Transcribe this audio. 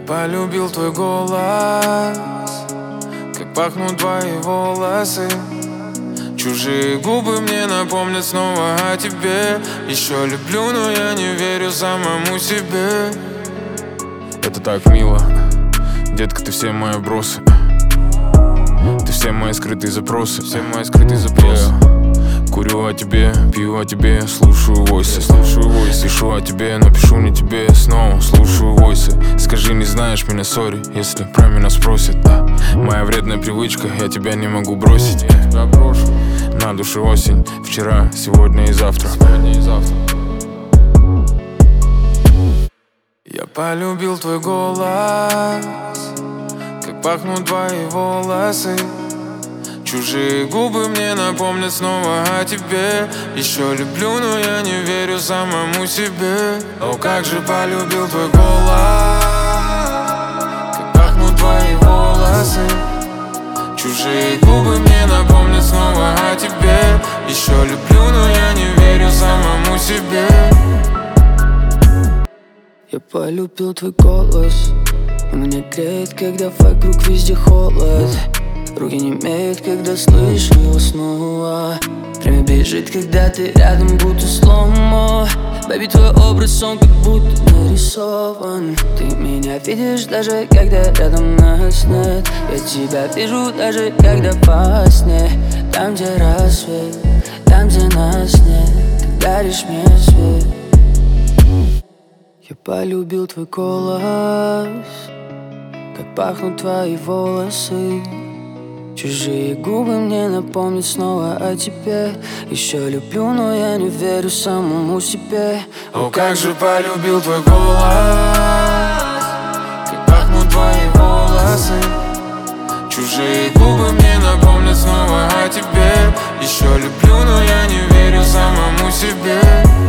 полюбил твой голос, как пахнут твои волосы. Чужие губы мне напомнят снова о тебе. Еще люблю, но я не верю самому себе. Это так мило, детка, ты все мои вбросы. Ты все мои скрытые запросы. Все мои скрытые запросы. Курю о тебе, пью о тебе, слушаю войсы. Пишу о тебе, но пишу не тебе снова. Слушаю войсы. Скажи, не знаешь меня, сори, если про меня спросят. Моя вредная привычка, я тебя не могу бросить. На душе осень, вчера, сегодня и завтра. Я полюбил твой голос, как пахнут твои волосы. Чужие губы мне напомнят снова о тебе. Еще люблю, но я не верю самому себе. О, как же полюбил твой голос, как пахнут твои волосы. Чужие губы мне напомнят снова о тебе. Еще люблю, но я не верю самому себе. Я полюбил твой голос, он меня греет, когда вокруг везде холод. Руки немеют, когда слышу его снова. Время бежит, когда ты рядом, будто сломо. Бэби, твой образ, он как будто нарисован. Ты меня видишь, даже когда рядом нас нет. Я тебя вижу, даже когда во сне. Там, где рассвет, там, где нас нет, ты даришь мне свет. Я полюбил твой голос, как пахнут твои волосы. Чужие губы мне напомнят снова о тебе. Еще люблю, но я не верю самому себе. О, как же полюбил твой голос, как пахнут твои волосы. Чужие губы мне напомнят снова о тебе. Еще люблю, но я не верю самому себе.